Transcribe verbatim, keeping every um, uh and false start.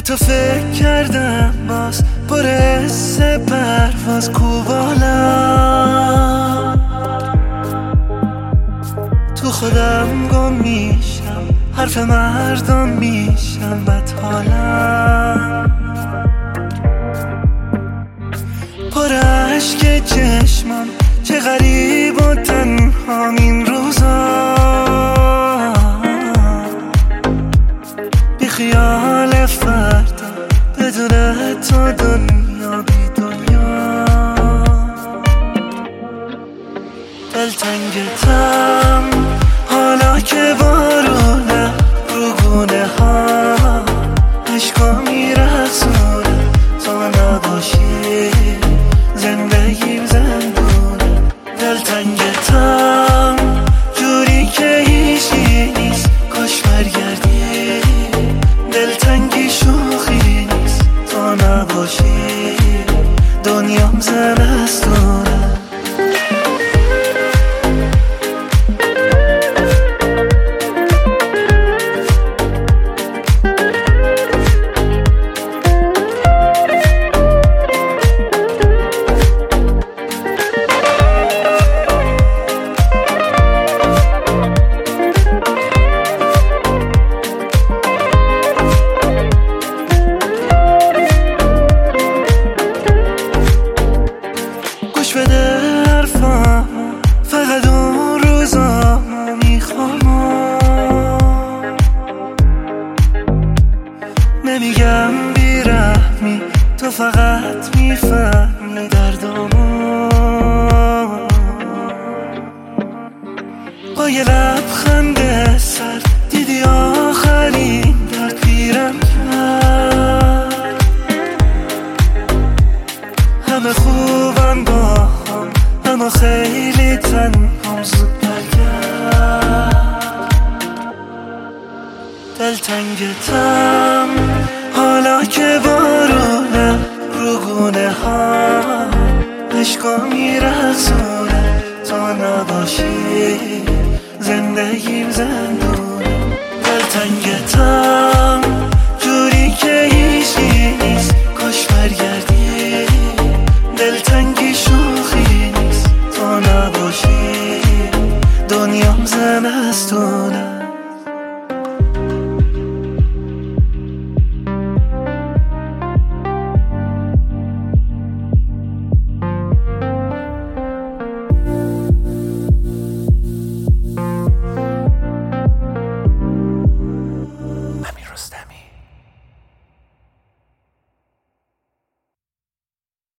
تو فکر کردم باز پر حس پرواز کو بالا، تو خودم گم میشم، حرف مردم میشم بد حالم، پر عشق چشمم چه غریب و تنهام این روزا، بی خیال فردا بدون تو دنیا بی دنیا، دلتنگتم حالا که بارونه رو گونه ها عشقا میرقصونه، تو نباشی زندگیم زندونه، دلتنگتم جوری که هیچی نیست کاش برگردی، دلتنگی شوخی نیست تو نباشی دنیام زمستونه. گوش بده حرفم، فقط اون روزا میخوام، نمیگم بیرحمی تو فقط میفهمی دردامو، با یه لبخند سر دیدی آخرین درد پیرم کرد، همه خوبم با هم اما خیلی تنهام زود برگرد، دلتنگتم حالا که بارونه رو گونه ها عشقا میرقصونه، تو نباشی زندگیم زنده